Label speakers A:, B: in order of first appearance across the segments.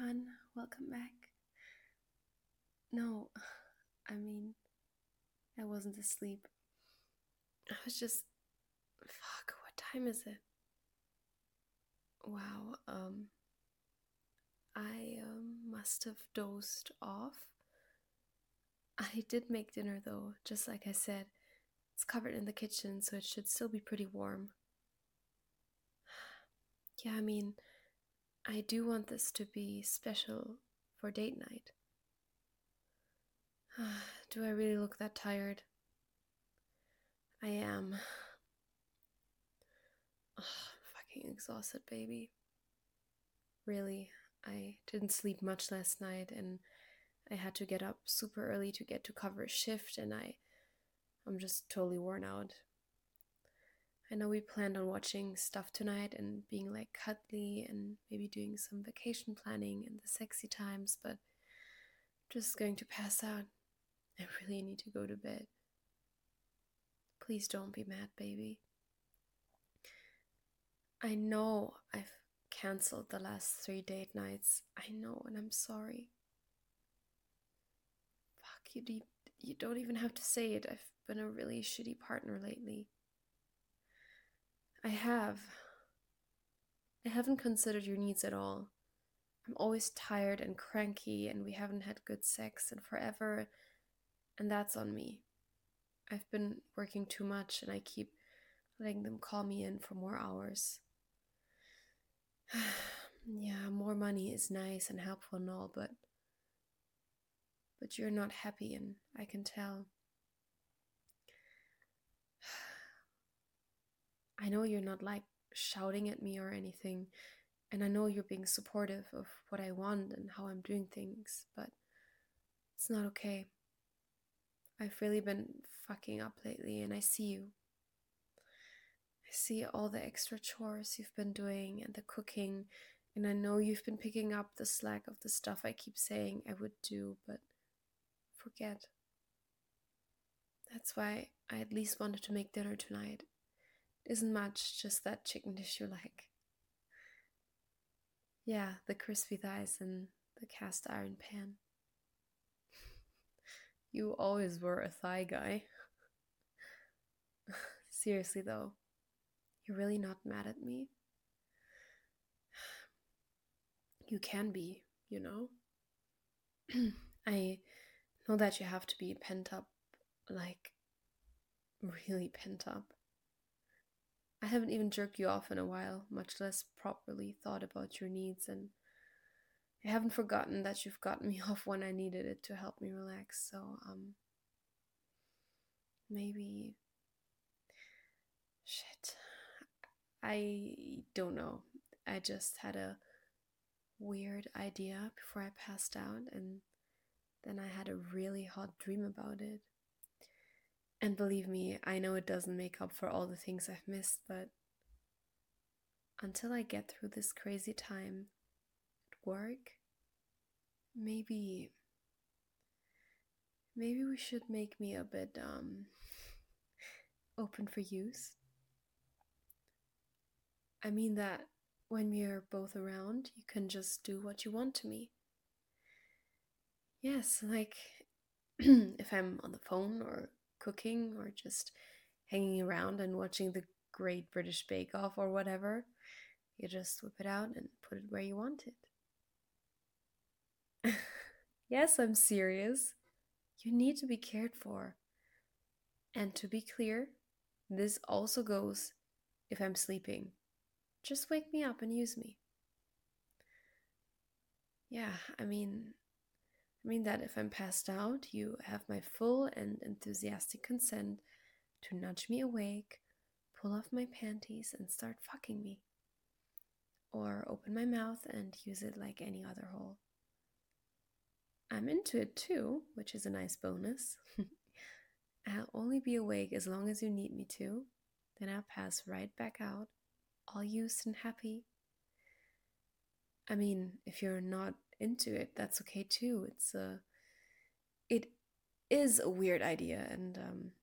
A: hon. Welcome back. No, I mean, I wasn't asleep. I was just. Fuck, what time is it? Wow, I must have dozed off. I did make dinner though, just like I said. It's covered in the kitchen, so it should still be pretty warm. Yeah, I mean, I do want this to be special for date night. Do I really look that tired? I am. Ugh, I'm fucking exhausted, baby. Really, I didn't sleep much last night and I had to get up super early to get to cover a shift and I'm just totally worn out. I know we planned on watching stuff tonight and being like cuddly and maybe doing some vacation planning in the sexy times, but I'm just going to pass out. I really need to go to bed. Please don't be mad, baby. I know I've cancelled the last 3 date nights. I know, and I'm sorry. Fuck, you don't even have to say it. I've been a really shitty partner lately. I have. I haven't considered your needs at all. I'm always tired and cranky, and we haven't had good sex in forever, and that's on me. I've been working too much, and I keep letting them call me in for more hours. Yeah, more money is nice and helpful and all, but you're not happy, and I can tell. I know you're not like shouting at me or anything, and I know you're being supportive of what I want and how I'm doing things, but it's not okay. I've really been fucking up lately, and I see you. I see all the extra chores you've been doing and the cooking, and I know you've been picking up the slack of the stuff I keep saying I would do, but forget. That's why I at least wanted to make dinner tonight. It isn't much, just that chicken dish you like. Yeah, the crispy thighs in the cast iron pan. You always were a thigh guy. Seriously though, you're really not mad at me? You can be, you know? I know that you have to be pent up, like really pent up. I haven't even jerked you off in a while, much less properly thought about your needs, and I haven't forgotten that you've gotten me off when I needed it to help me relax. So, maybe. Shit. I don't know. I just had a weird idea before I passed out, and then I had a really hot dream about it. And believe me, I know it doesn't make up for all the things I've missed, but until I get through this crazy time at work, maybe we should make me a bit open for use. I mean that when we're both around, you can just do what you want to me. Yes, like if I'm on the phone or cooking or just hanging around and watching the Great British Bake Off or whatever, you just whip it out and put it where you want it. Yes, I'm serious. You need to be cared for. And to be clear, this also goes if I'm sleeping. Just wake me up and use me. Yeah, I mean that if I'm passed out, you have my full and enthusiastic consent to nudge me awake, pull off my panties, and start fucking me. Or open my mouth and use it like any other hole. I'm into it too, which is a nice bonus. I'll only be awake as long as you need me to, then I'll pass right back out, all used and happy. I mean, if you're not into it, that's okay too. It is a weird idea, and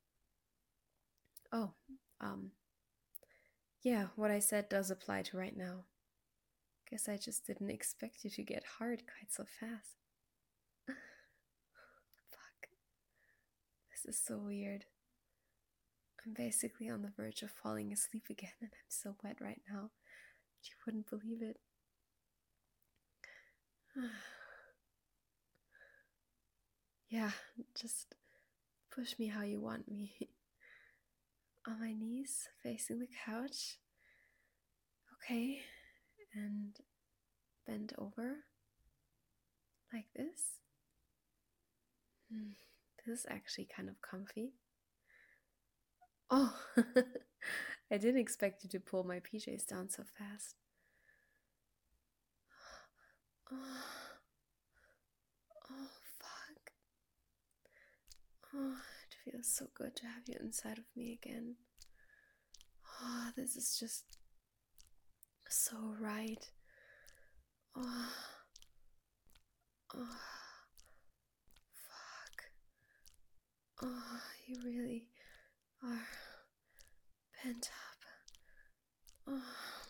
A: oh, um, yeah, what I said does apply to right now. Guess I just didn't expect you to get hard quite so fast. Fuck. This is so weird. I'm basically on the verge of falling asleep again, and I'm so wet right now. You wouldn't believe it. Yeah, just push me how you want me. On my knees, facing the couch. Okay, and bend over like this. This is actually kind of comfy. Oh, I didn't expect you to pull my PJs down so fast. Oh, oh fuck. Oh, it feels so good to have you inside of me again. Oh, this is just so right. Oh, oh, fuck. Oh, you really are pent up. Oh,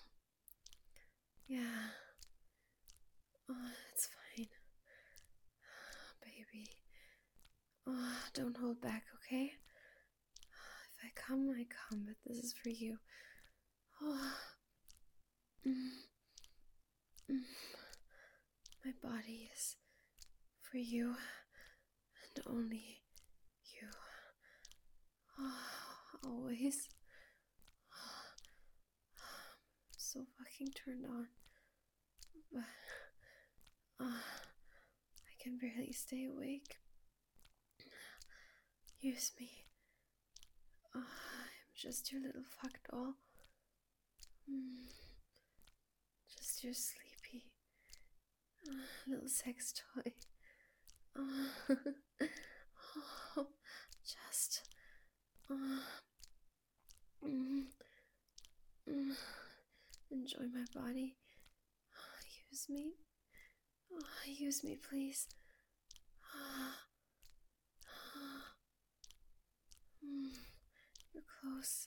A: yeah. Oh, it's fine. Baby. Oh, don't hold back, okay? If I come, I come, but this is for you. Oh. My body is for you and only you. Oh, always. I'm so fucking turned on. But I can barely stay awake. Use me. I'm just your little fuck doll. Just your sleepy little sex toy. Just enjoy my body. Use me. Use me, please. You're close.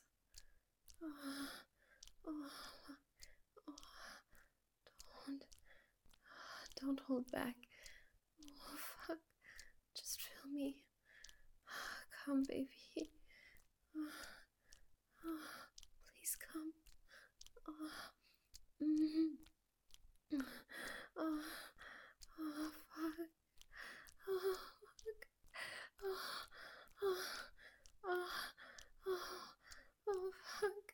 A: Don't hold back. Oh, fuck. Just feel me. Come, baby. Please come. Oh, fuck. Oh, fuck. Oh, fuck.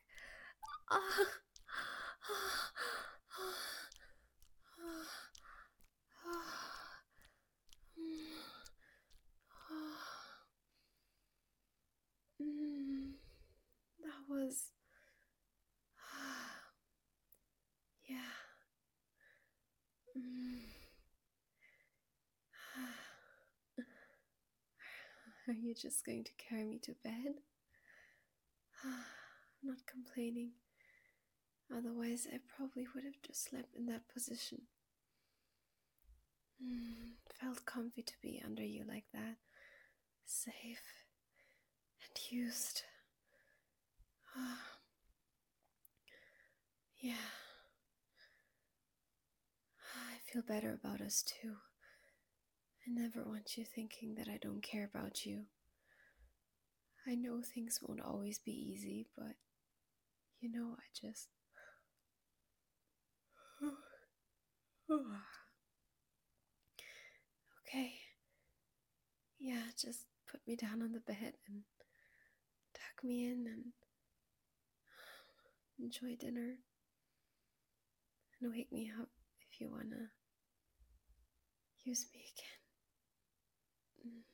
A: That was, yeah. Are you just going to carry me to bed? I'm not complaining. Otherwise, I probably would have just slept in that position. Felt comfy to be under you like that. Safe and used. Yeah. I feel better about us too. I never want you thinking that I don't care about you. I know things won't always be easy, but you know, I just... Okay. Yeah, just put me down on the bed and tuck me in and enjoy dinner. And wake me up if you wanna use me again.